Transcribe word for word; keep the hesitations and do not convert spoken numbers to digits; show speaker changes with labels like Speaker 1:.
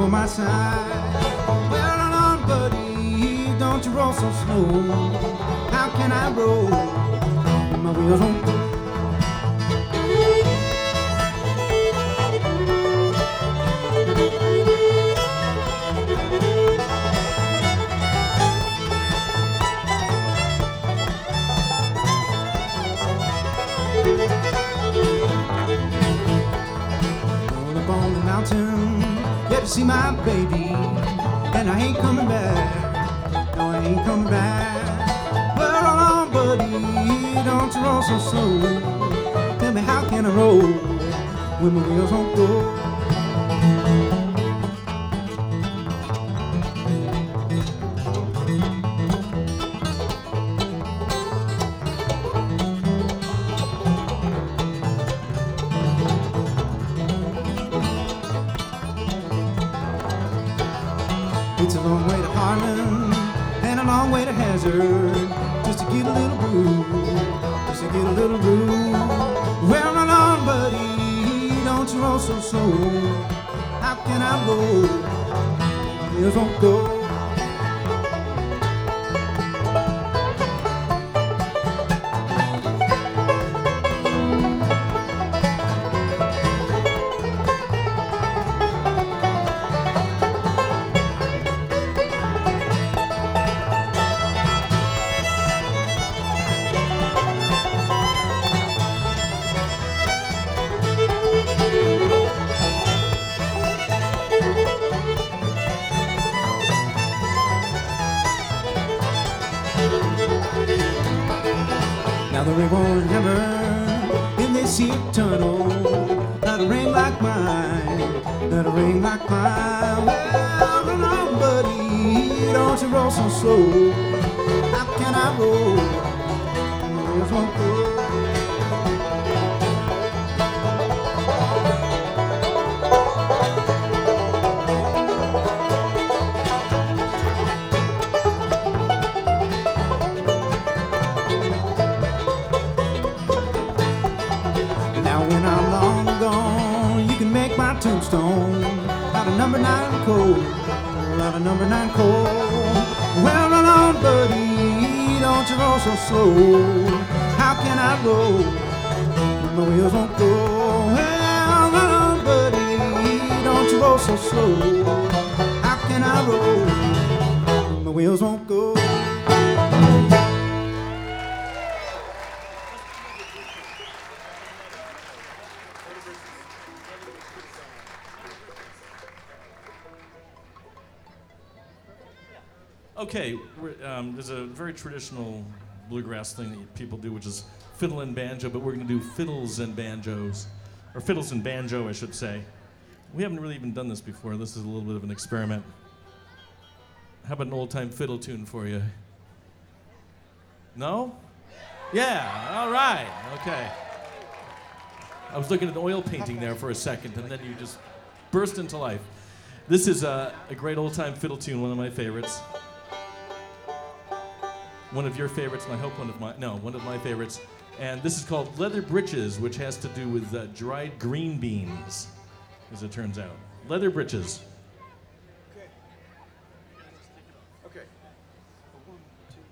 Speaker 1: for my side. Well, run on, buddy, don't you roll so slow. How can I roll when my wheels won't go? Yeah, to see my baby, and I ain't coming back. No, I ain't coming back. Well, roll on, buddy, don't you roll so slow. Tell me, how can I roll when my wheels won't go? It's a long way to Harlem and a long way to Hazard, just to get a little groove, just to get a little groove. Well, run on, buddy, don't you roll so slow. How can I roll? Wheels won't go. Now the ring won't hammer in this here tunnel, not a ring like mine, not a ring like mine. Well, run on, buddy, don't you roll so slow. How can I roll? The wheels won't go. When I'm long gone, you can make my tombstone out of number nine coal, out of number nine coal. Well, run on, buddy, don't you roll so slow. How can I roll when my wheels won't go? Well, run on, buddy, don't you roll so slow. How can I roll when my wheels won't go?
Speaker 2: Okay, we're, um, there's a very traditional bluegrass thing that people do, which is fiddle and banjo, but we're going to do fiddles and banjos, or fiddles and banjo, I should say. We haven't really even done this before. This is a little bit of an experiment. How about an old-time fiddle tune for you? No? Yeah, all right, okay. I was looking at an oil painting there for a second, and then you just burst into life. This is a, a great old-time fiddle tune, one of my favorites. One of your favorites, and I hope one of my, no, one of my favorites. And this is called Leather Britches, which has to do with uh, dried green beans, as it turns out. Leather Britches.
Speaker 3: Okay. Okay. One, two.